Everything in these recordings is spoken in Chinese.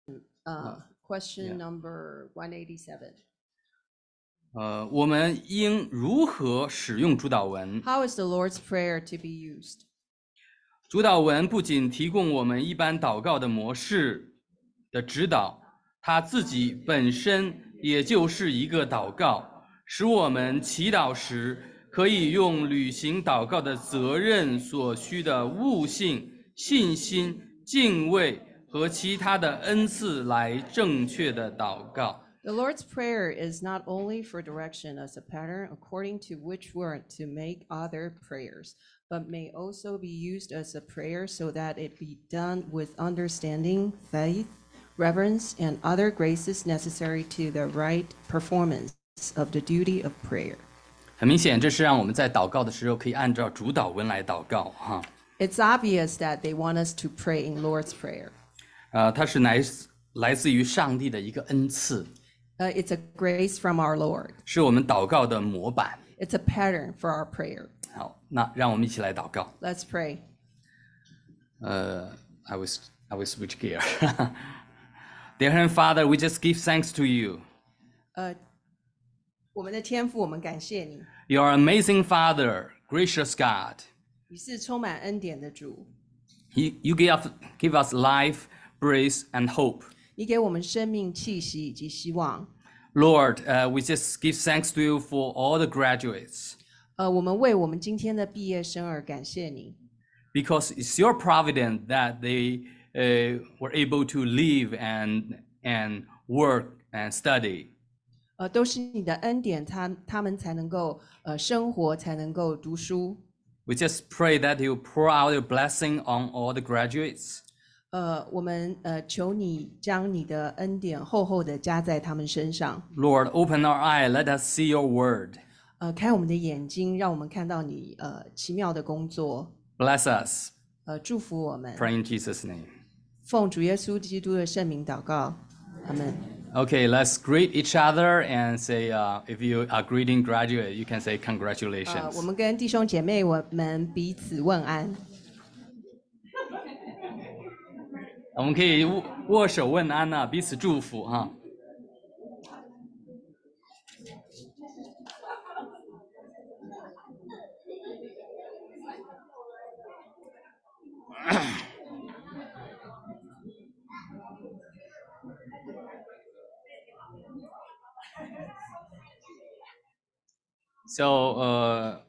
Question number 187. 我们应如何使用主祷文？ How is the Lord's Prayer to be used? 主祷文不仅提供我们一般祷告的模式的指导，它自己本身也就是一个祷告，使我们祈祷时可以用履行祷告的责任所需的悟性、信心、敬畏和其他的恩赐来正确的祷告。 The Lord's Prayer is not only for direction as a pattern according to which word to make other prayers, but may also be used as a prayer so that it be done with understanding, faith, reverence, and other graces necessary to the right performance of the duty of prayer. 很明显，这是让我们在祷告的时候可以按照主祷文来祷告哈。 It's obvious that they want us to pray in Lord's Prayer. 它是来自于上帝的一个恩赐。 It's a grace from our Lord. 是我们祷告的模板。 It's a pattern for our prayer. 好，那让我们一起来祷告。 Let's pray. I will switch gear. Dear Heavenly Father, we just give thanks to you. 我们的天父，我们感谢你。 You are amazing Father, gracious God. 你是充满恩典的主。 You give us life, breath, and hope. 你给我们生命、气息以及希望。 Lord, we just give thanks to you for all the graduates. 我们为我们今天的毕业生而感谢你。 Because it's your providence that they were able to live and work and study. 都是你的恩典，他们才能够生活，才能够读书。 We just pray that you pour out your blessing on all the graduates. 我们求你将你的恩典厚厚的加在他们身上。 Lord, open our eye, let us see your word. 开我们的眼睛，让我们看到你奇妙的工作。 Bless us. 祝福我们。 Pray in Jesus' name. 奉主耶稣基督的圣名祷告，阿门。 Okay, let's greet each other and say, if you are greeting graduate, you can say congratulations. 我们跟弟兄姐妹我们彼此问安。 我们可以握手问安啊，彼此祝福哈。So,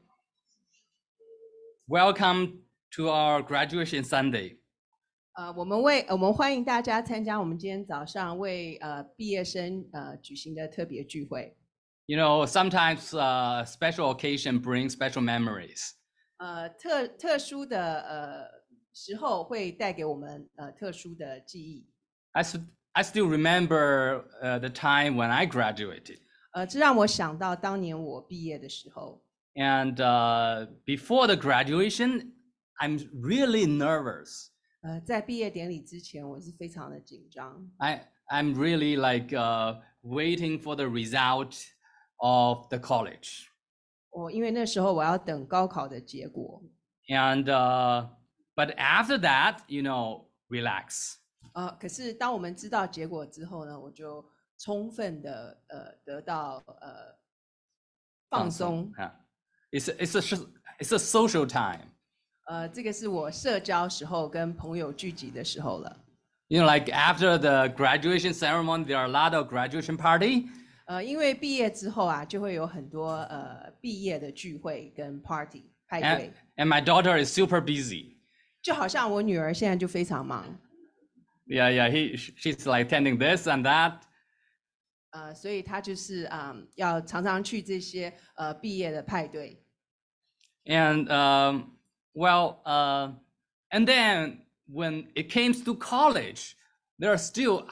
welcome to our graduation Sunday. 我们欢迎大家参加我们今天早上为毕业生举行的特别聚会。 You know, sometimes special occasion brings special memories. 特殊的时候会带给我们特殊的记忆。 I still remember the time when I graduated. 这让我想到当年我毕业的时候。 And before the graduation, I'm really nervous. 在毕业典礼之前，我是非常的紧张。 I'm really like waiting for the result of the college. 因为那时候我要等高考的结果。 And but after that, you know, relax. 可是当我们知道结果之后呢，我就充分的得到放松。 It's a social time. 这个是我社交时候跟朋友聚集的时候了。 You know, like after the graduation ceremony, there are a lot of graduation party. 因为毕业之后啊，就会有很多毕业的聚会跟 party 派对。 And my daughter is super busy. 就好像我女儿现在就非常忙。 Yeah, she's like attending this and that. 所以她就是要常常去这些毕业的派对。 And and then when it comes to college, there are still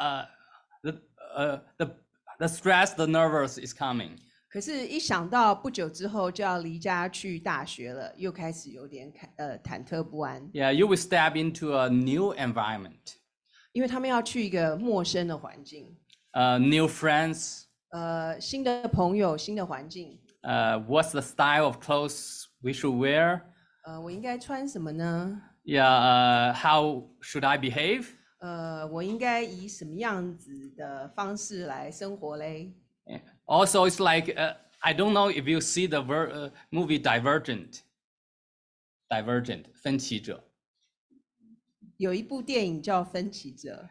the stress, the nervous is coming. 可是，一想到不久之后就要离家去大学了，又开始有点忐忑不安。 Yeah, you will step into a new environment. 因为他们要去一个陌生的环境。 New friends. 新的朋友，新的环境。 What's the style of clothes we should wear? 我应该穿什么呢？ Yeah, how should I behave? 我应该以什么样子的方式来生活嘞？ Also, it's like I don't know if you see the movie Divergent. Divergent 分歧者。 有一部电影叫《分歧者》。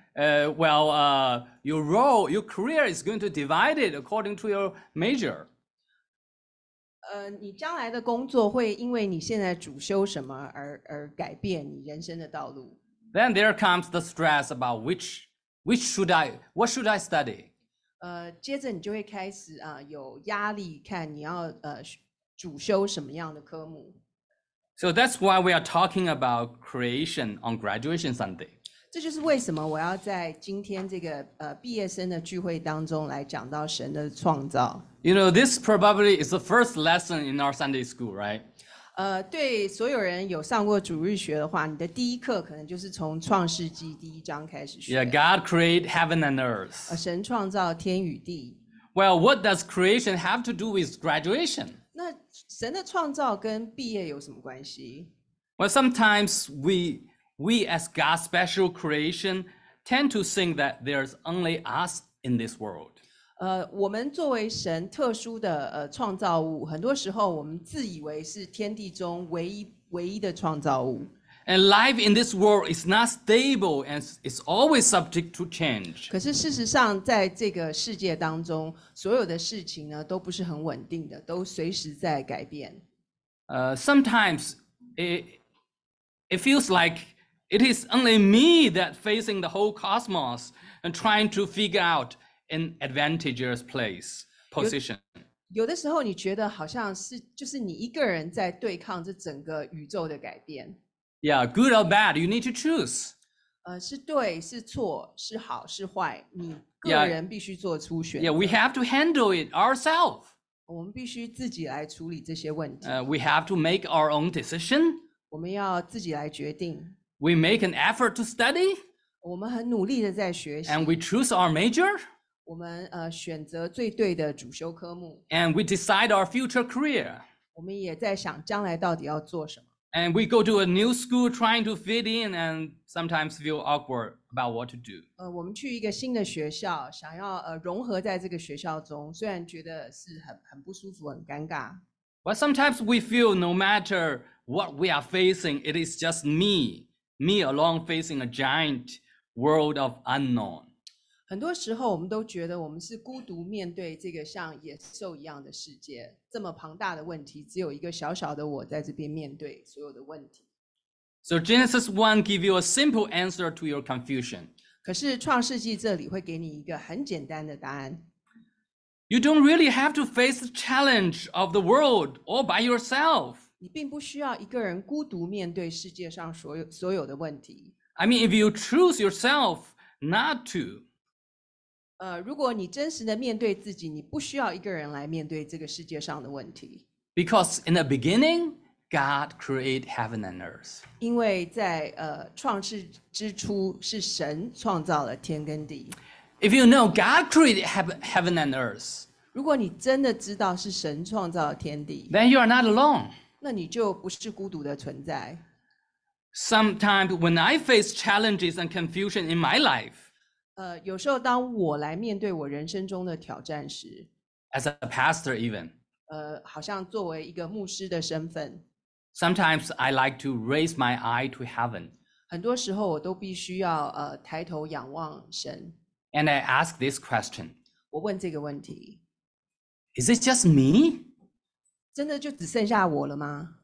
Your role, your career is going to divide it according to your major. 你将来的工作会因为你现在主修什么而改变你人生的道路。 Then there comes the stress about what should I study? 接着你就会开始有压力，看你要主修什么样的科目。 So that's why we are talking about creation on graduation Sunday. 这就是为什么我要在今天这个毕业生的聚会当中来讲到神的创造。 You know, this probably is the first lesson in our Sunday school, right? 对所有人有上过主日学的话，你的第一课可能就是从创世纪第1章开始学。 Yeah, God created heaven and earth. 神创造天与地。 Well, what does creation have to do with graduation? 那神的创造跟毕业有什么关系？ Well, sometimes we as God's special creation tend to think that there's only us in this world. 我们作为神特殊的创造物，很多时候我们自以为是天地中唯一的创造物。 And life in this world is not stable and it's always subject to change. 可是事实上，在这个世界当中，所有的事情呢都不是很稳定的，都随时在改变。 Sometimes it feels like it is only me that facing the whole cosmos and trying to figure out an advantageous position. 有的时候你觉得好像是就是你一个人在对抗这整个宇宙的改变。 Yeah, good or bad, you need to choose. 是对是错是好是坏，你个人必须做出选择。 Yeah, we have to handle it ourselves. 我们必须自己来处理这些问题。 We have to make our own decision. 我们要自己来决定。 We make an effort to study. 我们很努力的在学习。 And we choose our major. 我们选择最对的主修科目。 And we decide our future career. 我们也在想将来到底要做什么。 And we go to a new school trying to fit in and sometimes feel awkward about what to do. 我们去一个新的学校，想要融合在这个学校中，虽然觉得是很不舒服、很尴尬。 But sometimes we feel no matter what we are facing, it is just me alone facing a giant world of unknown. 很多时候我们都觉得我们是孤独面对这个像野兽一样的世界，这么庞大的问题，只有一个小小的我在这边面对所有的问题。 So Genesis 1 give you a simple answer to your confusion. 可是创世纪这里会给你一个很简单的答案。 You don't really have to face the challenge of the world all by yourself. 你并不需要一个人孤独面对世界上所有的问题。 I mean, if you choose yourself not to. 如果你真实的面对自己，你不需要一个人来面对这个世界上的问题。 Because in the beginning, God created heaven and earth. 因为在创世之初，是神创造了天跟地。 If you know God created heaven and earth, 如果你真的知道是神创造了天地， then you are not alone. 那你就不是孤独的存在。 Sometimes when I face challenges and confusion in my life, 有时候当我来面对我人生中的挑战时， as a pastor even, 好像作为一个牧师的身份， sometimes I like to raise my eye to heaven. 很多时候我都必须要抬头仰望神。 And I ask this question, 我问这个问题： is it just me? 真的就只剩下我了吗？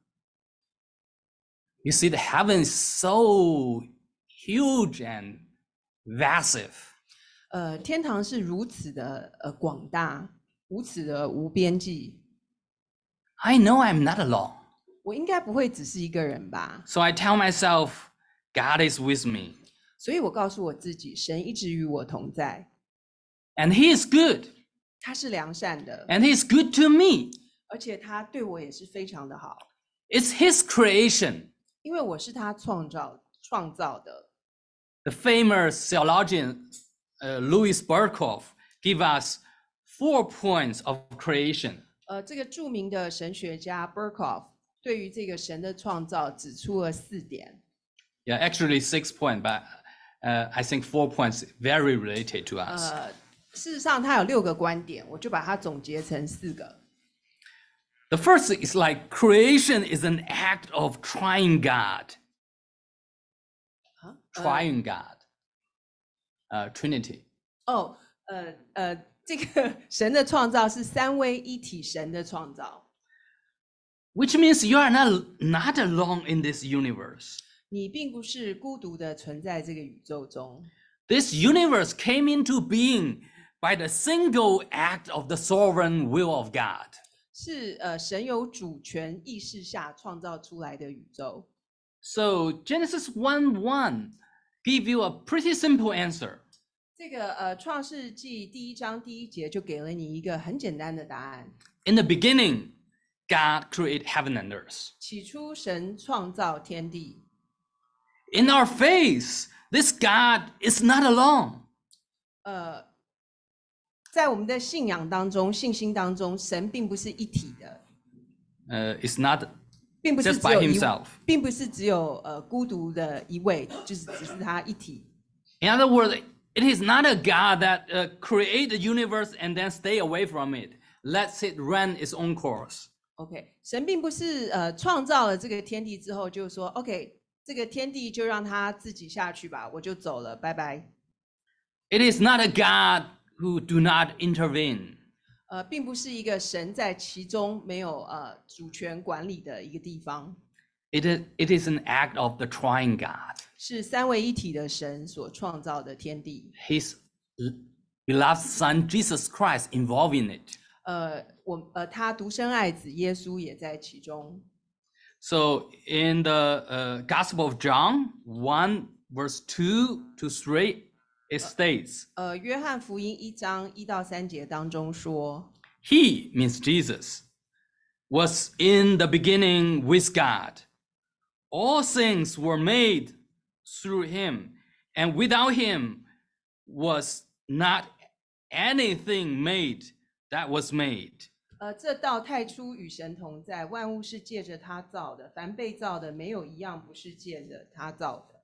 You see, the heaven is so huge and vast. 天堂是如此的广大，如此的无边际。 I know I'm not alone. 我应该不会只是一个人吧？ So I tell myself, God is with me. 所以我告诉我自己，神一直与我同在， And He is good. 他是良善的， And He is good to me. 而且他对我也是非常的好， It's His creation. 因为我是他创造的。 The famous theologian Louis Berkhof give us 4 points of creation. 这个著名的神学家 Berkhof 对于这个神的创造指出了4点。 Yeah, actually 6 points, but I think 4 points very related to us. 事实上，它有6个观点，我就把它总结成4个。 The first is like creation is an act of trying God. Trying God. Trinity. 这个神的创造是三位一体神的创造， Which means you are not alone in this universe. 你并不是孤独的存在这个宇宙中。 This universe came into being by the single act of the sovereign will of God. 是神有主权意识下创造出来的宇宙。 So Genesis 1:1 give you a pretty simple answer. 这个创世纪第1章第1节就给了你一个很简单的答案。 In the beginning, God created heaven and earth. 起初神创造天地。 In our faith, this God is not alone. 在我们的信仰当中、信心当中，神并不是一体的， It's not 并不是 just 只 by 有 himself. 并不是只有孤独的一位，就是只是他一体。 In other words, it is not a God that create the universe and then stay away from it. Lets it run its own course. OK， 神并不是创造了这个天地之后就说 OK， 这个天地就让它自己下去吧，我就走了，拜拜。 It is not a God who do not intervene. 并不是一个神在其中没有主权管理的一个地方， It is an act of the trying God. 是三位一体的神所创造的天地。 His beloved Son Jesus Christ involved in it. 他独生爱子耶稣也在其中。 So in the Gospel of John 1 verse 2 to 3, it states, 约翰福音1章1到3节当中说， He means Jesus was in the beginning with God. All things were made through him, and without him was not anything made that was made. 这道太初与神同在，万物是借着他造的，凡被造的没有一样不是借着他造的。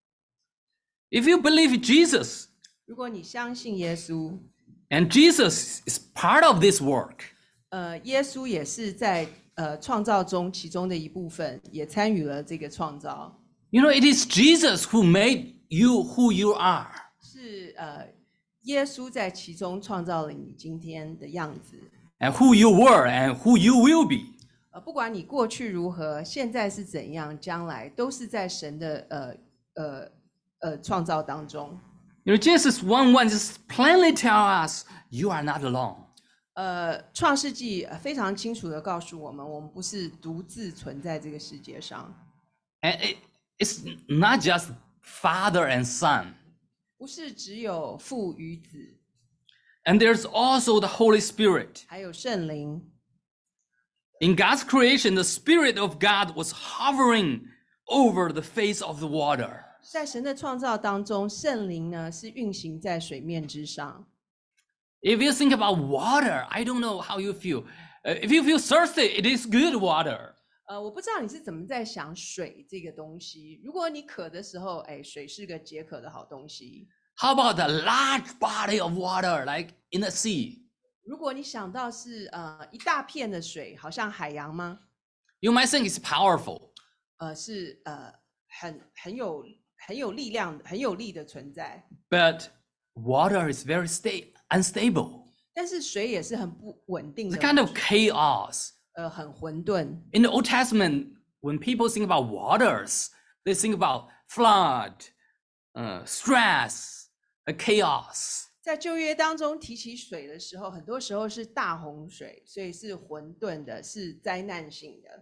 If you believe Jesus, 如果你相信耶稣， and Jesus is part of this work, 耶稣也是在创造中其中的一部分，也参与了这个创造。 you know, it is Jesus who made you who you are. 是耶稣在其中创造了你今天的样子。 And who you were and who you will be. 不管你过去如何，现在是怎样，将来都是在神的创造当中。 You know, Genesis 1:1 just plainly tell us you are not alone. 创世纪非常清楚的告诉我们，我们不是独自存在这个世界上。 And it's not just father and son. 不是只有父与子， And there's also the Holy Spirit. 还有圣灵。 In God's creation, the Spirit of God was hovering over the face of the water. 在神的创造当中，圣灵呢是运行在水面之上。 If you think about water, I don't know how you feel. If you feel thirsty, it is good water. 我不知道你是怎么在想水这个东西。如果你渴的时候，水是个解渴的好东西。 How about a large body of water like in the sea? 如果你想到是一大片的水，好像海洋吗？ You might think it's powerful. 是很有力量、很有力的存在。 But water is very unstable. 但是水也是很不稳定 It's 的， kind of chaos. 很混沌。 In the Old Testament, when people think about waters, they think about flood, stress, chaos. 在旧约当中提起水的时候，很多时候是大洪水，所以是混沌的，是灾难性的。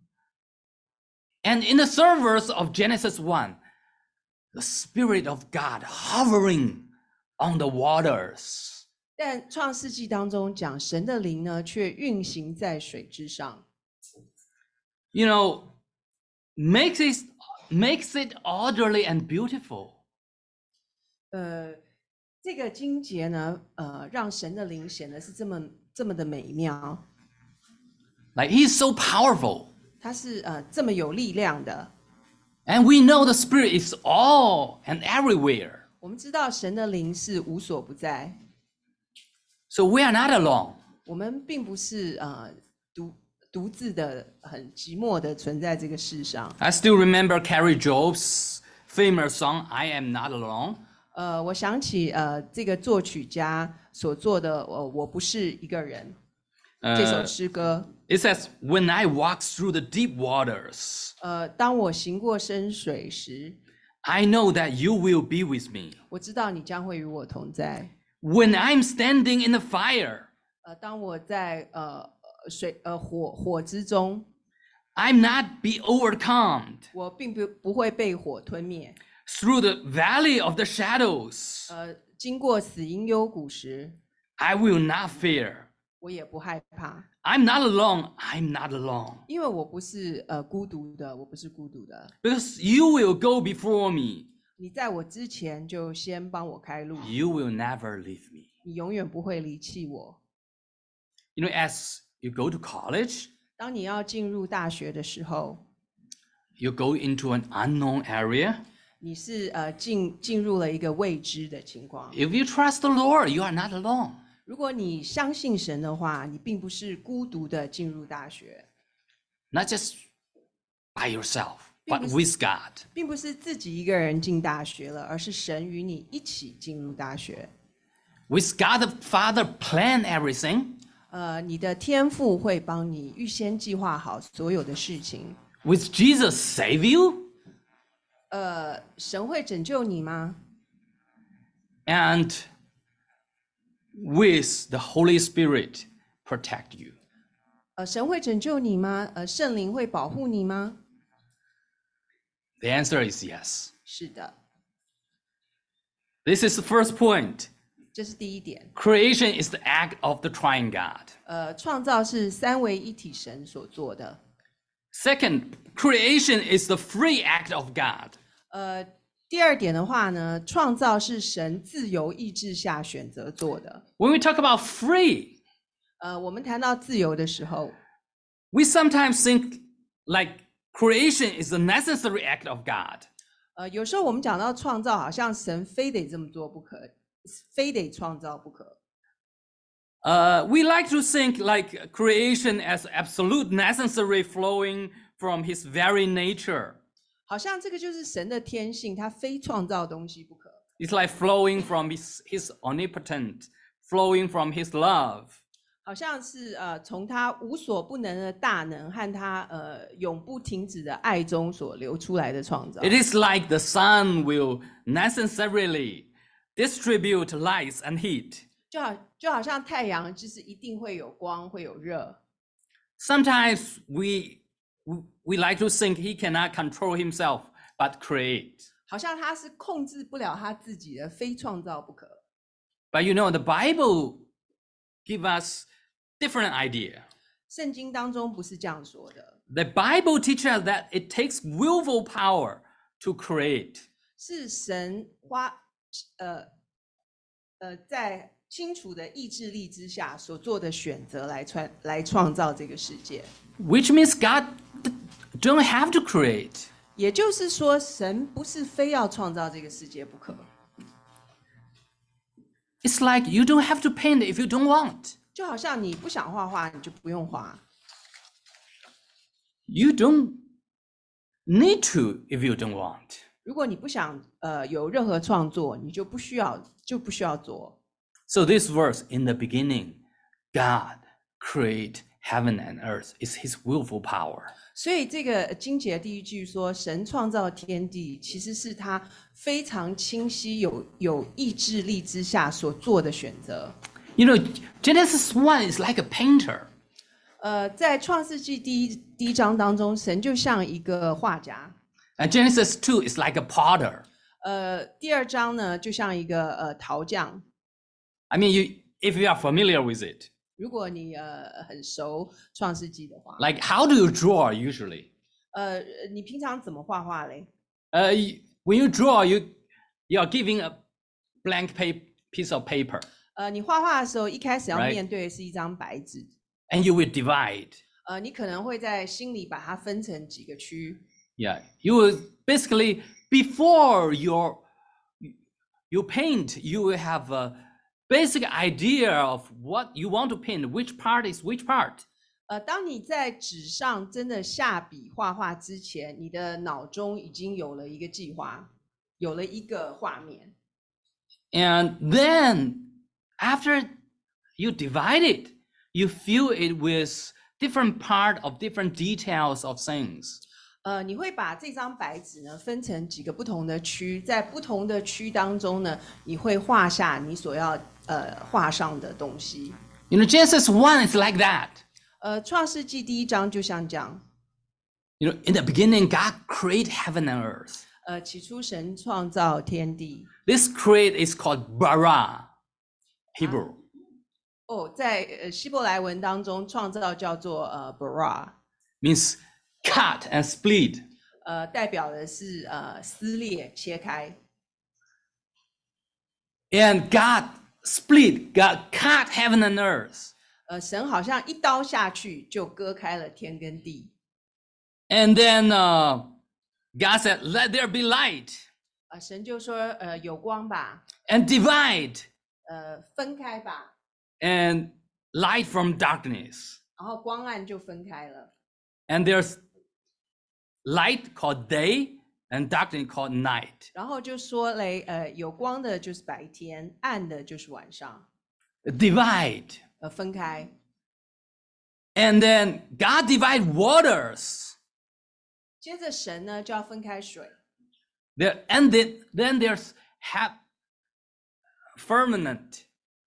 And in the third verse of Genesis 1, the Spirit of God hovering on the waters. 但创世纪当中讲，神的灵呢，却运行在水之上。 You know, makes it orderly and beautiful. 这个经节呢，让神的灵显得是这么的美妙。 Like he's so powerful. 它是这么有力量的。 And we know the Spirit is all and everywhere. 我们知道神的灵是无所不在， So we are not alone. 我们并不是独自的很寂寞的存在这个世上。 I still remember Carrie Job's famous song, I Am Not Alone. 我想起这个作曲家所做的我不是一个人这首诗歌。 It says, when I walk through the deep waters, 当我行过深水时， I know that you will be with me. 我知道你将会与我同在。 When I'm standing in the fire, 当我在火之中， I'm not be overcome. 我并不会被火吞灭。 Through the valley of the shadows, 经过死荫幽谷时， I will not fear. 我也不害怕， I'm not alone. I'm not alone. 因为我不是孤独的，我不是孤独的。 Because you will go before me. 你在我之前就先帮我开路， You will never leave me. 你永远不会离弃我。 You know, as you go to college, 当你要进入大学的时候， you go into an unknown area. 你是进入了一个未知的情况。 If you trust the Lord, you are not alone. 如果你相信神的话，你并不是孤独的进入大学， Not just by yourself, but with God. 并不是自己一个人进大学了，而是神与你一起进入大学。 With God the Father plan everything. 你的天父会帮你预先计划好所有的事情。 With Jesus save you. 神会拯救你吗？ And with the Holy Spirit protect you. 神会拯救你吗？圣灵会保护你吗？ The answer is yes. 是的， This is the first point. 这是第一点。 Creation is the act of the triune God. 创造是三位一体神所做的。 Second, creation is the free act of God. 第二点的话呢，创造是神自由意志下选择做的。 When we talk about free, 我们谈到自由的时候， we sometimes think like creation is the necessary act of God. 有时候我们讲到创造，好像神非得这么做不可，非得创造不可。 We like to think like creation as absolute necessary flowing from his very nature. 好像这个就是神的天性，他非创造东西不可。 It's like flowing from his omnipotent, flowing from his love. 好像是从他无所不能的大能和他永不停止的爱中所流出来的创造。 It is like the sun will necessarily distribute light and heat. 就好像太阳就是一定会有光，会有热。 Sometimes we like to think he cannot control himself but create. 好像他是控制不了他自己的，非创造不可。 But you know, the Bible gives us different idea. 圣经当中不是这样说的， The Bible teaches us that it takes willful power to create. 是神在清楚的意志力之下所做的选择来创造这个世界。 Which means God don't have to create. 也就是说，神不是非要创造这个世界不可。 It's like you don't have to paint if you don't want. 就好像你不想画画，你就不用画。 You don't need to if you don't want. 如果你不想有任何创作，你就不需要做。 So this verse, in the beginning, God create heaven and earth. It's his willful power. 所以这个经节第一句说，神创造天地，其实是他非常清晰有意志力之下所做的选择。 You know, Genesis 1 is like a painter. 在创世纪第一章当中，神就像一个画家。 And Genesis 2 is like a potter. 第二章呢，就像一个陶匠。 I mean, if you are familiar with it, 如果你很熟创世纪的话， like how do you draw usually? 你平常怎么画画嘞？ When you draw, you are giving a blank piece of paper, 你画画的时候，一开始要 Right. 面对的是一张白纸。 and you will divide. 你可能会在心里把它分成几个区。 Yeah, you will basically before you paint, you will have a basic idea of what you want to paint, which part is which part. 当你在纸上真的下笔画画之前，你的脑中已经有了一个计划，有了一个画面。 And then after you divide it, you fill it with different part of different details of things. 你会把这张白纸呢分成几个不同的区，在不同的区当中呢，你会画下你所要画上的东西。 You know, Genesis 1 is like that. 创世纪第1章就像这样。 You know, in the beginning, God created heaven and earth. 起初神创造天地。 This create is called bara, Hebrew. 在希伯来文当中，创造叫做bara， means cut and split. 代表的是撕裂、切开。 And God split, God cut heaven and earth. 神好像一刀下去就割开了天跟地。 And then God said, "Let there be light." 神就说有光吧。 And divide. 分开吧。 And light from darkness. 然后光暗就分开了。 And there's light called day and darkness called night. 然后就说嘞，有光的就是白天，暗的就是晚上。 Divide. 分开。 And then God divide waters. 接着神呢就要分开水。 And then there's firmament.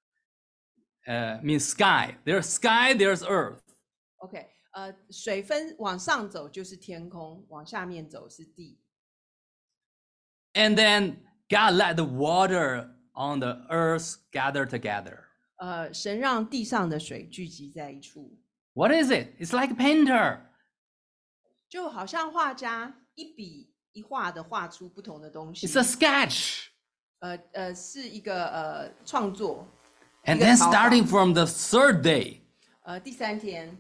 Means sky. There's sky, there's earth. OK，水分往上走就是天空，往下面走是地。 And then God let the water on the earth gather together. 神让地上的水聚集在一处。 What is it? It's like a painter. 就好像画家一笔一画的画出不同的东西。 It's a sketch. 是一个创作。 And then starting from the third day. 第3天。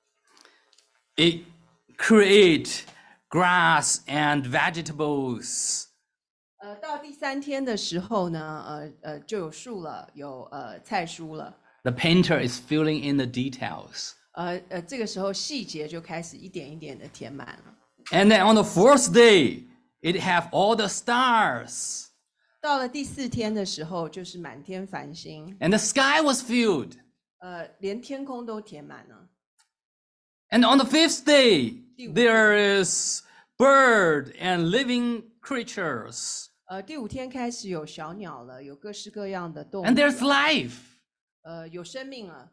It create grass and vegetables. 到第3天的时候呢，就有树了，有菜蔬了。 The painter is filling in the details. 这个时候细节就开始一点一点的填满了。 And then on the 4th day, it have all the stars. 到了第4天的时候，就是满天繁星。 And the sky was filled. 连天空都填满了。 And on the 5th day, there is bird and living creatures. 第5天开始有小鸟了，有各式各样的动物。 And there's life. 有生命了。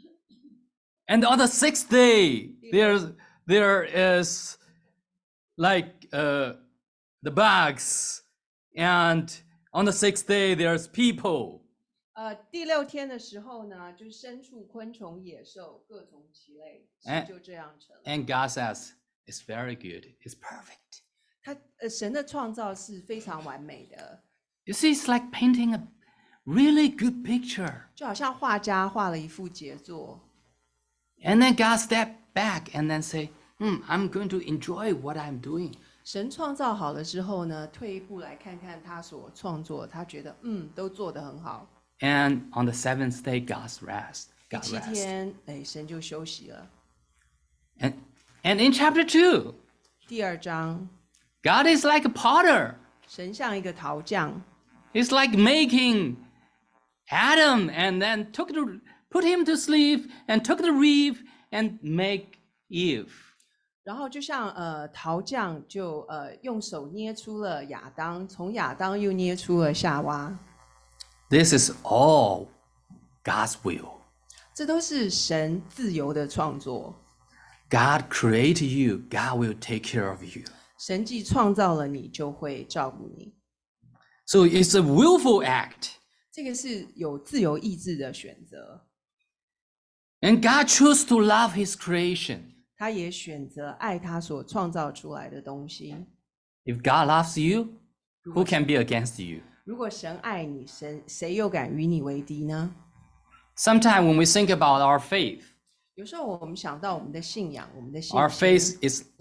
And on the 6th day, there is like the bugs. And on the 6th day, there's people. 第6天的时候呢，就是牲畜、昆虫、野兽，各从其类，就这样成了。 And God says, "It's very good. It's perfect." 神的创造是非常完美的。 You see, it's like painting a really good picture. 就好像画家画了一幅杰作。 And then God step back and then say, I'm going to enjoy what I'm doing. 神创造好了之后呢，退一步来看看他所创作，他觉得都做得很好。 And on the 7th day, God rest. 第7天，神就休息了。 And in chapter 2, 第2章， God is like a potter. 神像一个陶匠。 He's like making Adam and then put him to sleep and took the rib and make Eve. 然后就像陶匠就用手捏出了亚当，从亚当又捏出了夏娃。 This is all God's will. 这都是神自由的创作。 God created you. God will take care of you. 神既创造了你，就会照顾你。 So it's a willful act. 这个是有自由意志的选择。 And God chose to love his creation. 他也选择爱他所创造出来的东西。 If God loves you, who can be against you? 如果神爱你，谁又敢与你为敌呢？ Sometimes when we think about our faith, 有时候我们想到我们的信仰，我们的信心 our faith is like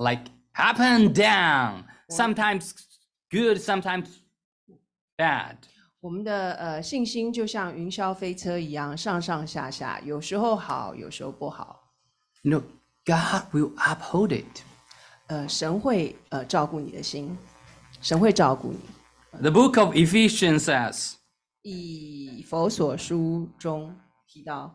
up and down, sometimes good, sometimes bad. 我们的信心就像云霄飞车一样，上上下下，有时候好，有时候不好。 You know, God will uphold it. 神会照顾你的心，神会照顾你。 The book of Ephesians says, 以弗所书中提到，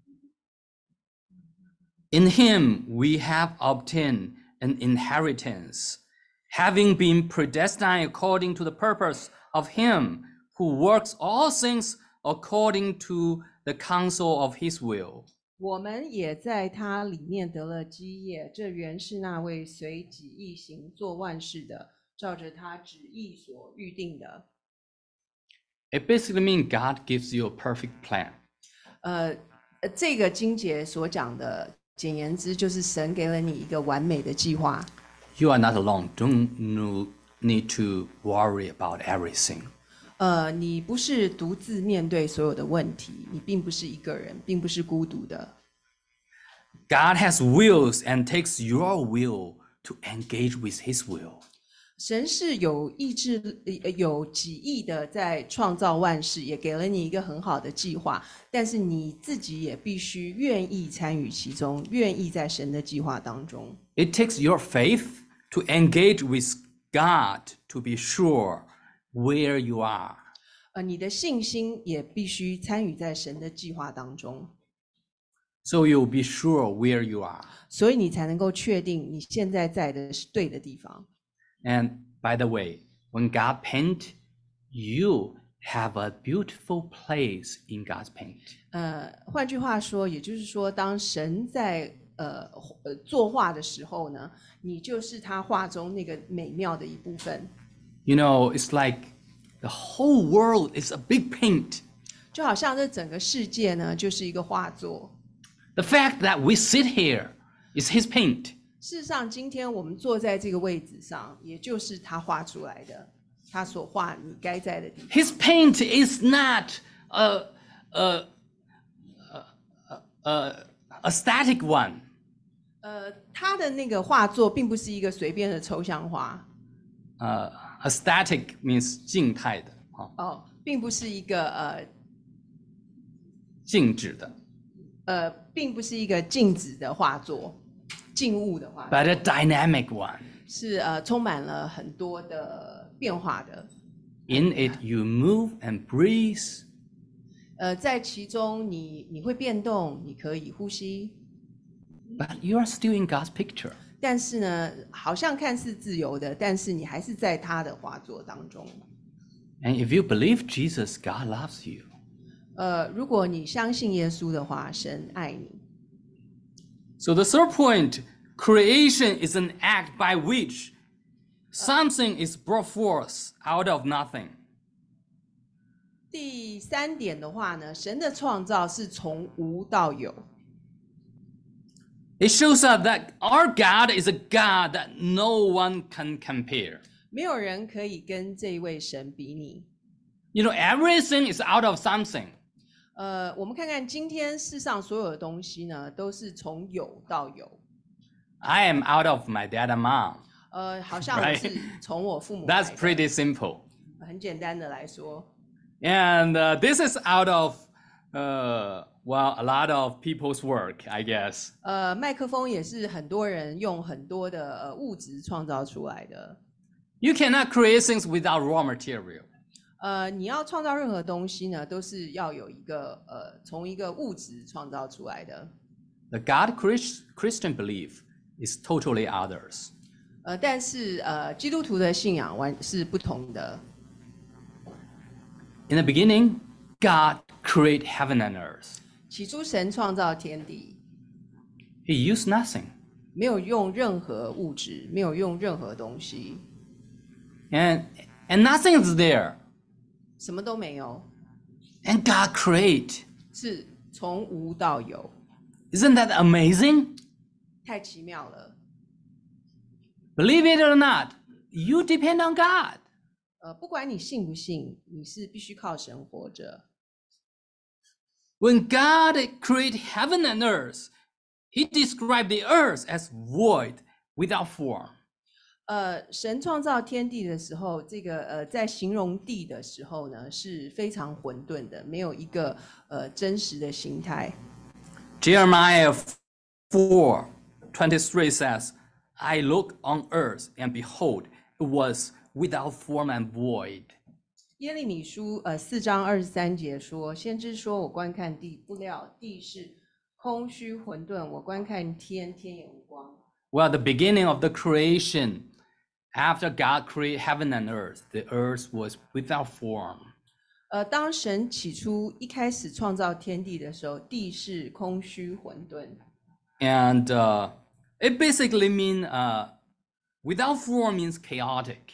In him we have obtained an inheritance, having been predestined according to the purpose of him who works all things according to the counsel of his will. 我们也在他里面得了基业，这原是那位随己意行做万事的，照着他旨意所预定的。 It basically means God gives you a perfect plan. 这个经节所讲的，简言之就是神给了你一个完美的计划。 You are not alone. Don't need to worry about everything. 你不是独自面对所有的问题，你并不是一个人，并不是孤独的。 God has wills and takes your will to engage with his will. 神是有意志、有己意的，在创造万事，也给了你一个很好的计划。但是你自己也必须愿意参与其中，愿意在神的计划当中。 It takes your faith to engage with God to be sure where you are. 你的信心也必须参与在神的计划当中。 So you'll be sure where you are. 所以你才能够确定你现在在的是对的地方。 And by the way, when God paint, you have a beautiful place in God's paint. 换句话说，也就是说，当神在作画的时候呢，你就是他画中那个美妙的一部分。 You know, it's like the whole world is a big paint. 就好像这整个世界呢，就是一个画作。 The fact that we sit here is his paint. 事实上，今天我们坐在这个位置上，也就是他画出来的，他所画你该在的地方。 His paint is not a static one. 他的那个画作并不是一个随便的抽象画。 A static means 静态的， 并不是一个静止的。 并不是一个静止的画作，静物的画作。 But a dynamic one. 是充满了很多的变化的。 In it you move and breathe. 在其中你会变动，你可以呼吸。 But you are still in God's picture. 但是呢，好像看似自由的，但是你还是在他的画作当中。 And if you believe Jesus, God loves you. 如果你相信耶稣的话，神爱你。 So the third point, creation is an act by which something is brought forth out of nothing. 第三点的话呢，神的创造是从无到有。 It shows us that our God is a God that no one can compare. 没有人可以跟这位神比拟。 You know, everything is out of something. 我们看看今天世上所有的东西呢，都是从有到有。 I am out of my dad and mom. 好像我是从我父母 That's pretty simple. 很简单的来说。 And this is out of, well, a lot of people's work, I guess. 麦克风也是很多人用很多的物质创造出来的。 You cannot create things without raw material. 你要创造任何东西呢，都是要有一个从一个物质创造出来的。 The God Christian belief is totally others. 但是基督徒的信仰是不同的。 In the beginning, God created heaven and earth. 起初神创造天地。 He used nothing. 没有用任何物质，没有用任何东西。 And nothing is there. 什么都没有。 And God created. 是从无到有。 Isn't that amazing? 太奇妙了。 Believe it or not, you depend on God. 不管你信不信，你是必须靠神活着。 When God created heaven and earth, He described the earth as void, without form. 神创造天地的时候，这个在形容地的时候呢，是非常混沌的，没有一个真实的形态。 Jeremiah 4:23 says, I look on earth, and behold, it was without form and void. 耶利米书4章23节说，先知说我观看地，不料地是空虚混沌；我观看天，天也无光。 Well, the beginning of the creation, after God created heaven and earth, the earth was without form. 当神起初一开始创造天地的时候，地是空虚混沌。 And it basically means without form means chaotic.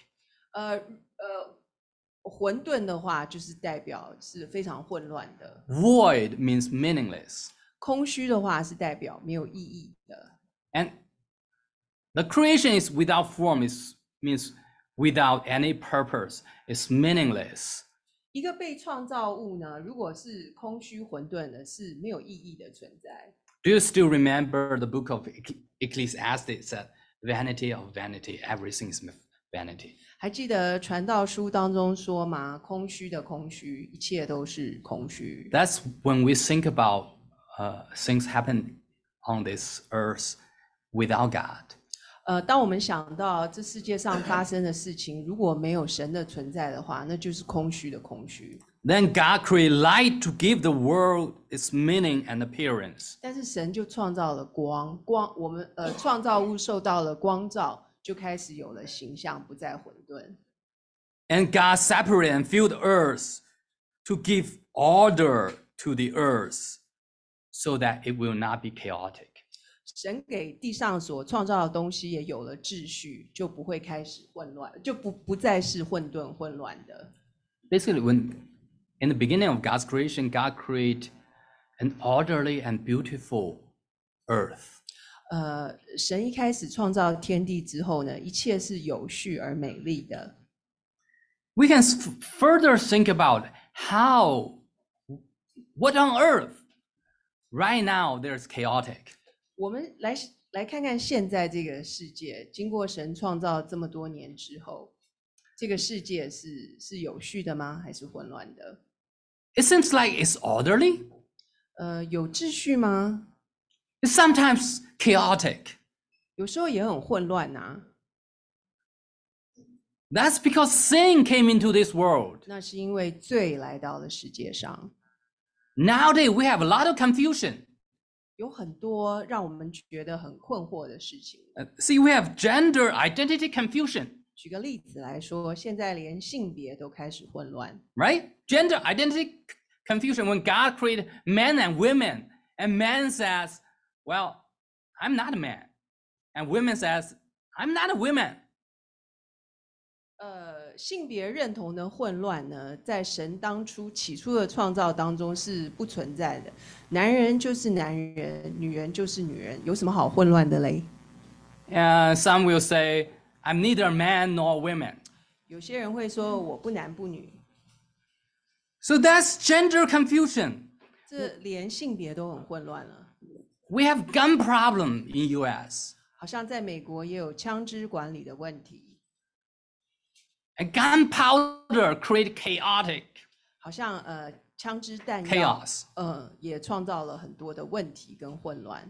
混沌的话，就是代表是非常混乱的； Void means meaningless. 空虚的话，是代表没有意义的。 And the creation is without form, means without any purpose. It's meaningless. 一个被创造物呢，如果是空虚混沌的，是没有意义的存在。 Do you still remember the book of Ecclesiastes said, vanity of vanity, everything is vanity. 还记得传道书当中说吗？空虚的空虚，一切都是空虚。 That's when we think about things happen on this earth without God. 当我们想到这世界上发生的事情，如果没有神的存在的话，那就是空虚的空虚。 Then God created light to give the world its meaning and appearance. 但是神就创造了光，我们创造物受到了光照，就开始有了形象，不再混沌。 And God separated and filled the earth to give order to the earth so that it will not be chaotic. 神给地上所创造的东西也有了秩序，就不会开始混乱，就不再是混沌混乱的。 Basically, when in the beginning of God's creation, God created an orderly and beautiful earth. 神一开始创造天地之后呢，一切是有序而美丽的。 We can further think about what on earth right now there's chaotic. 我们来看看现在这个世界，经过神创造这么多年之后，这个世界是有序的吗？还是混乱的？ It seems like it's orderly. 有秩序吗？ It's sometimes chaotic. 有时候也很混乱啊。 That's because sin came into this world. 那是因为罪来到了世界上， Nowadays, we have a lot of confusion. 有很多让我们觉得很困惑的事情。 See, we have gender identity confusion, 举个例子来说，现在连性别都开始混乱。 right? Gender identity confusion when God created men and women, and man says, well, I'm not a man. And women says, I'm not a woman. 性别认同的混乱呢，在神当初起初的创造当中是不存在的。男人就是男人，女人就是女人，有什么好混乱的嘞？ And some will say, I'm neither a man nor a woman. 有些人会说我不男不女， So that's gender confusion. 这连性别都很混乱了。 We have gun problem in US. 好像在美国也有枪支管理的问题， And gunpowder create chaotic 好像枪支弹药 chaos. 也创造了很多的问题跟混乱，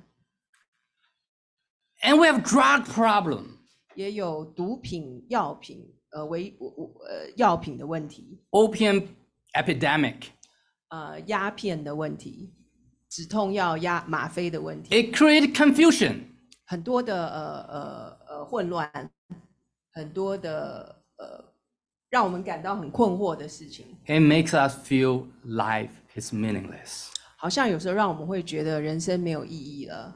And we have drug problem. 也有毒品、药品药品的问题， Opium epidemic. 鸦片的问题，止痛药、吗啡的问题， It created confusion. 很多的混乱，很多的让我们感到很困惑的事情， It makes us feel life is meaningless. 好像有时候让我们会觉得人生没有意义了。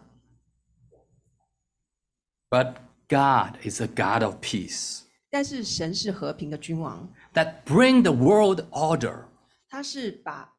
But God is a God of peace 但是神是和平的君王， that bring the world order. 他是把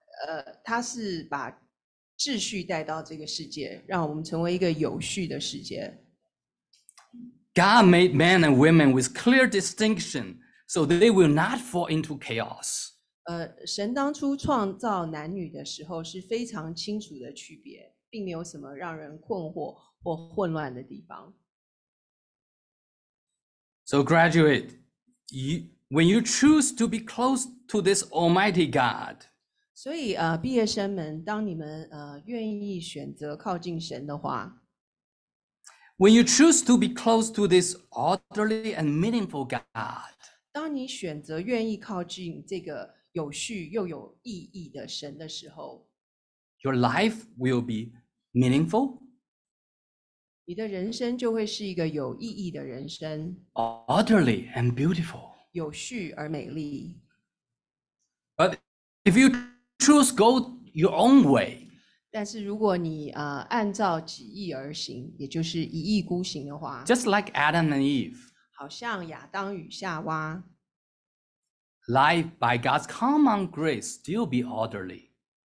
秩序带到这个世界，让我们成为一个有序的世界。 God made men and women with clear distinction so they will not fall into chaos. 神当初创造男女的时候是非常清楚的区别，并没有什么让人困惑或混乱的地方。 So graduate, when you choose to be close to this Almighty God, 所以毕业生们，当你们愿意选择靠近神的话， when you choose to be close to this orderly and meaningful God, 当你选择愿意靠近这个有序又有意义的神的时候， your life will be meaningful, 你的人生就会是一个有意义的人生， orderly and beautiful. 有序而美丽。 But if you choose go your own way, 但是如果你按照己意而行，也就是一意孤行的话， just like Adam and Eve, 好像亚当与夏娃， life by God's common grace still be orderly.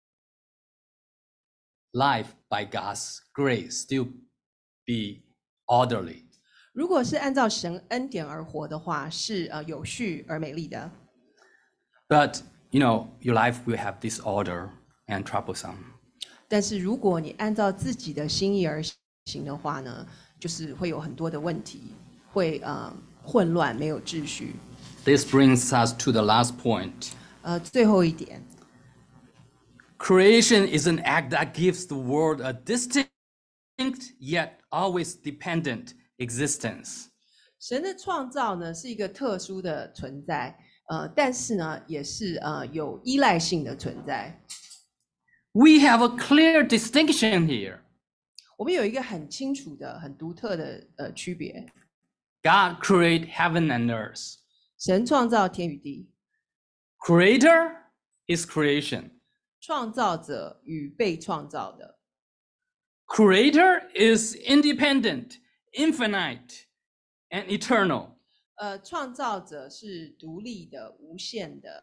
Life by God's grace still be orderly. 如果是按照神恩典而活的话，是有序而美丽的。 But, your life will have disorder and troublesome. 但是如果你按照自己的心意而行的话呢，就是会有很多的问题，会混乱，没有秩序。 This brings us to the last point. 最后一点， Creation is an act that gives the world a distinct yet always dependent existence. 神的创造呢是一个特殊的存在，但是呢也是有依赖性的存在。 We have a clear distinction here. 我们有一个很清楚的、很独特的区别。 God created heaven and earth. 神创造天与地， Creator is creation. 创造者与被创造的。 Creator is independent, infinite, and eternal. 创造者是独立的、无限的，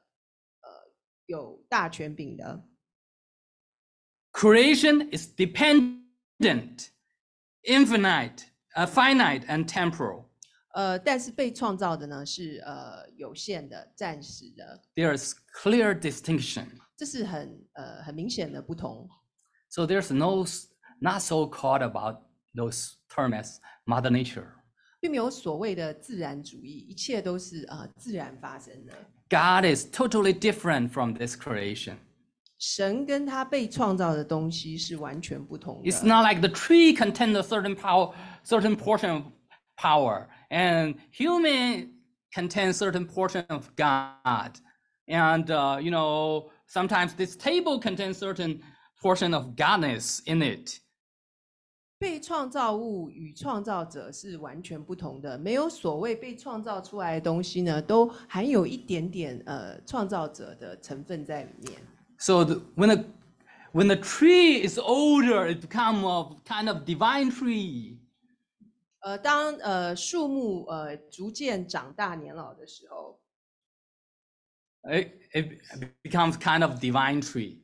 有大权柄的。 Creation is dependent, infinite, finite, and temporal. 但是被创造的呢是有限的、暂时的， There's clear distinction. 这是很明显的不同。 So there's not so called about those terms as Mother Nature. 并没有所谓的自然主义，一切都是自然发生的。 God is totally different from this creation. 神跟他被创造的东西是完全不同的。 It's not like the tree contains a certain power, certain portion of power, and human contains certain portion of God. And sometimes this table contains certain portion of godness in it. 被创造物与创造者是完全不同的，没有所谓被创造出来的东西呢，都含有一点点创造者的成分在里面。 So when the tree is older, it becomes a kind of divine tree. 当树木逐渐长大年老的时候， It becomes kind of divine tree.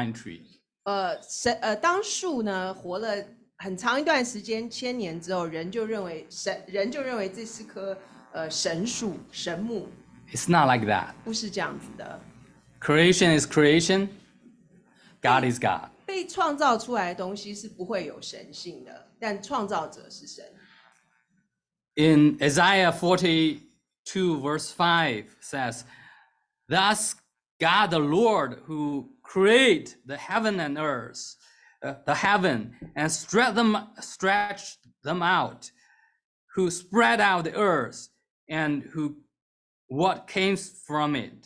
当树呢活了很长一段时间，千年之后，人就认为这是棵神树、神木， It's not like that. 不是这样子的。 Creation is creation. God is God. 被创造出来的东西是不会有神性的，但创造者是神。 In Isaiah 42 verse 5 says, "Thus God the Lord who created the heaven and earth, the heaven and stretched them out, who spread out the earth and what comes from it."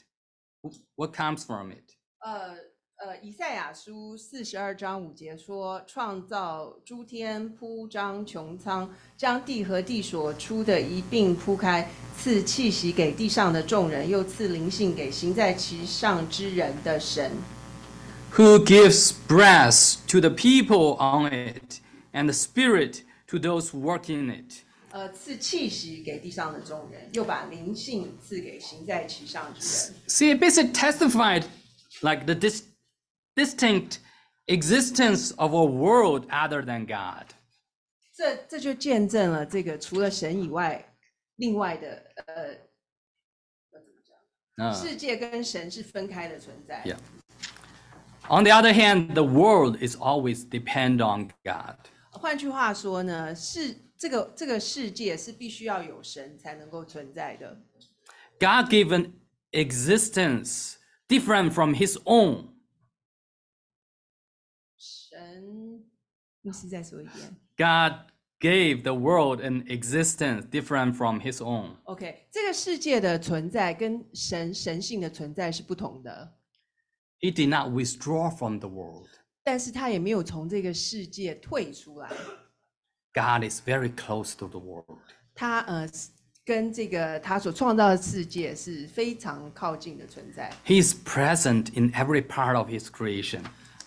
以赛亚书42章5节说：“创造诸天，铺张穹苍，将地和地所出的一并铺开，赐气息给地上的众人，又赐灵性给行在其上之人的神。” Who gives breath to the people on it, and the spirit to those who work in it. 赐气息给地上的众人，又把灵性赐给行在其上之人。 See, it basically testified like the distinct existence of a world other than God. 这就见证了这个除了神以外，另外的世界跟神是分开的存在。 Yeah. On the other hand, the world is always depend on God. 换句话说呢， 这个世界是必须要有神才能够存在的。 God gave an existence different from his own. 神，你是再说一遍。 God gave the world an existence different from his own. OK， 这个世界的存在跟神性的存在是不同的， He did not withdraw from the world. 但是他也没有从这个世界退出来。 God is very close to the world. 他跟这个他所创造的世界是非常靠近的存在。 He is present in every part of his creation.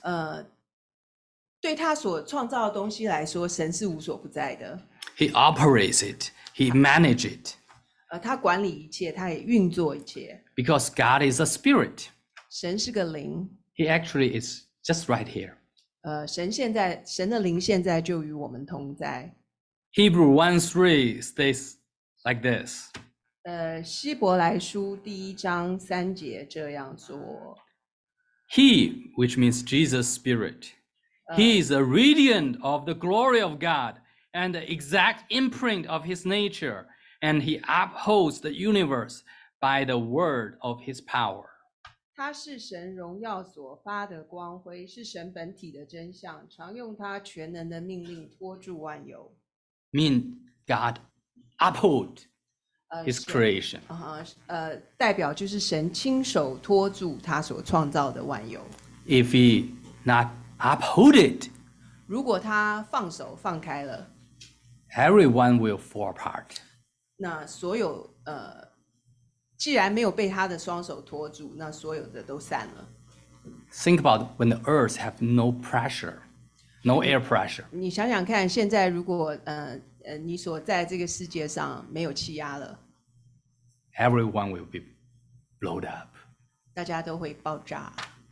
对他所创造的东西来说，神是无所不在的。 He operates it. He manages it. 他管理一切，他也运作一切。 Because God is a spirit. 神是个灵， He actually is just right here. 神的灵现在就与我们同在。 Hebrew 1:3 states like this. 希伯来书第1章3节这样说。 He, which means Jesus' spirit, he is a radiant of the glory of God and the exact imprint of his nature, and he upholds the universe by the word of his power. 他是神荣耀所发的光辉，是神本体的真相，常用他全能的命令托住万有。 Mean God uphold his creation. 代表就是神亲手托住他所创造的万有。 If he not uphold it, 如果他放手放开了， everyone will fall apart. 那所有既然没有被他的双手托住，那所有的都散了。 Think about when the earth have no pressure, no air pressure. 你想想看，现在如果你所在这个世界上没有气压了， Everyone will be blown up. 大家都会爆炸。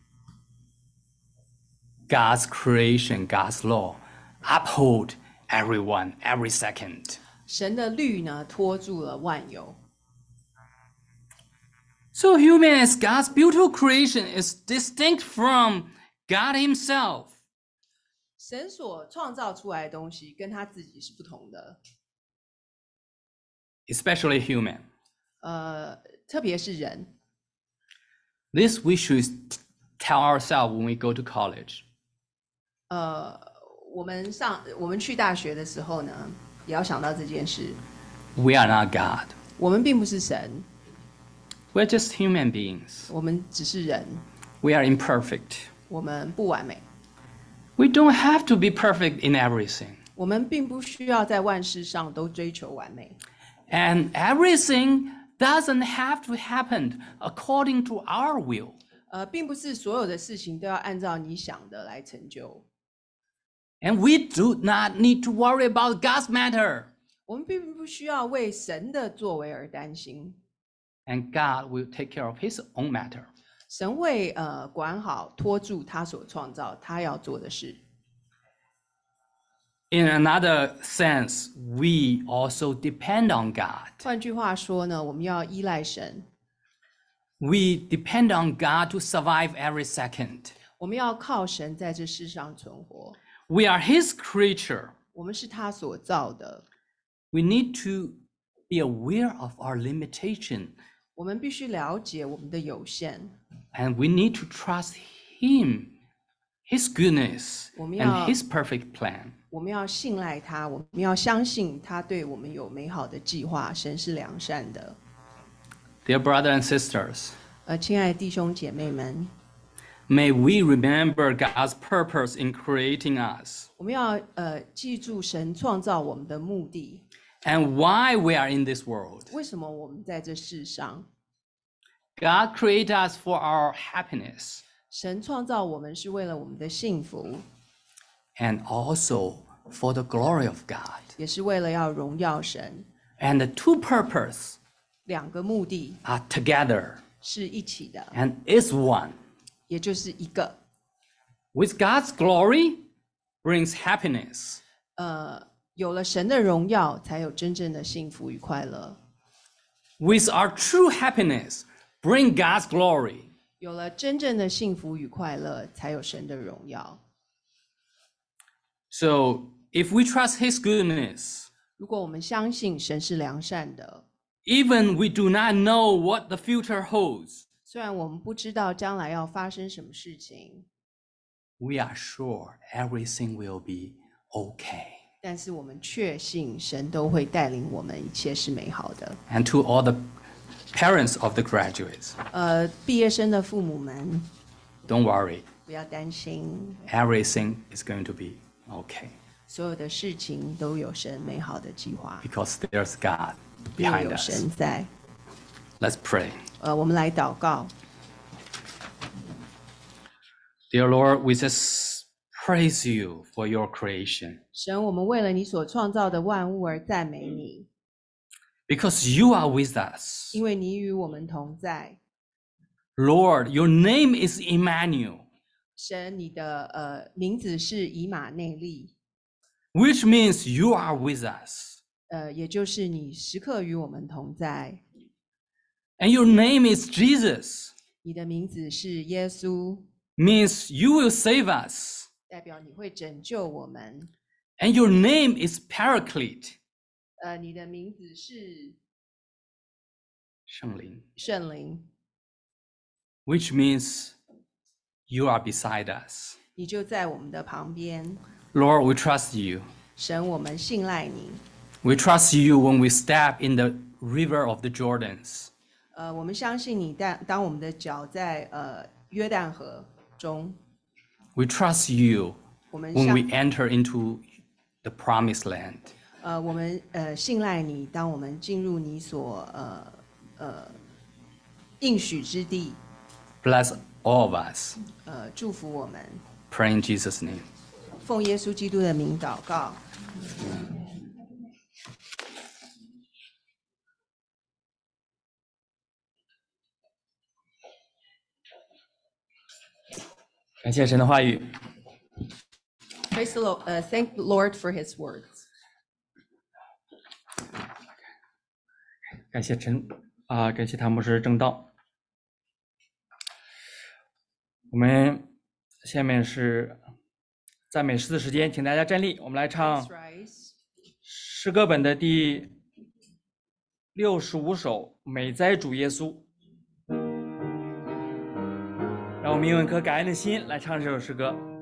God's creation, God's law, uphold everyone every second. 神的律呢，托住了万有。 So human as God's beautiful creation is distinct from God himself. 神所创造出来的东西跟他自己是不同的， Especially human. 特别是人。 This we should tell ourselves when we go to college. 我们去大学的时候呢，也要想到这件事。 We are not God. 我们并不是神， We're just human beings. 我们只是人， We are imperfect. 我们不完美， We don't have to be perfect in everything. 我们并不需要在万事上都追求完美。 And everything doesn't have to happen according to our will. 并不是所有的事情都要按照你想的来成就。 And we do not need to worry about God's matter. 我们并不需要为神的作为而担心， And God will take care of his own matter. 神会管好托住他所创造他要做的事。 In another sense, we also depend on God. 换句话说呢，我们要依赖神， We depend on God to survive every second. 我们要靠神在这世上存活。 We are his creature. 我们是他所造的， We need to be aware of our limitation, 我们必须了解我们的有限， and we need to trust him, his goodness, 我们要- and his perfect plan. 我们要信赖他，我们要相信他对我们有美好的计划。神是良善的。 Dear brothers and sisters, 亲爱的弟兄姐妹们， may we remember God's purpose in creating us 我们要记住神创造我们的目的， and why we are in this world. 为什么我们在这世上？ God created us for our happiness 神创造我们是为了我们的幸福， and also for the glory of God. 也是为了要荣耀神。 And the two purposes 两个目的 are together 是一起的， and is one. 也就是一个。 With God's glory brings happiness. 有了神的荣耀，才有真正的幸福与快乐。 With our true happiness bring God's glory. 有了真正的幸福与快乐，才有神的荣耀。 So if we trust his goodness, 如果我们相信神是良善的， even we do not know what the future holds, 虽然我们不知道将来要发生什么事情， we are sure everything will be okay. 但是我们确信神都会带领我们，一切是美好的。 And to all the parents of the graduates, 毕业生的父母们 don't worry, 不要担心， everything is going to be okay 所有的事情都有神美好的计划， because there's God 因为 behind 有 us. 神在。 Let's pray. 我们来祷告。 Dear Lord, we just praise you for your creation 神，我们为了你所创造的万物而赞美你， because you are with us. 因为你与我们同在。 Lord, your name is Emmanuel, 神，你的名字是以马内利， which means you are with us. 也就是你时刻与我们同在。 And your name is Jesus, 你的名字是耶稣， means you will save us. 代表你会拯救我们。 And your name is Paraclete, 你的名字是圣灵, 圣灵， which means you are beside us. 你就在我们的旁边。 Lord, we trust you. 神，我们信赖你。 We trust you when we step in the river of the Jordans. 我们相信你，当我们的脚在约旦河中， We trust you 我们 when we enter into the promised land. 我们信赖你，当我们进入你所应许之地， Bless all of us. 祝福我们。 Pray in Jesus' name. 奉耶稣基督的名祷告。 感谢神的话语。 Praise the Lord, thank the Lord for His words. 感谢感谢谭牧师正道。我们下面是赞美诗的时间，请大家站立，我们来唱 Please rise. 诗歌本的第65首《美哉主耶稣》。让我们用一颗感恩的心来唱这首诗歌。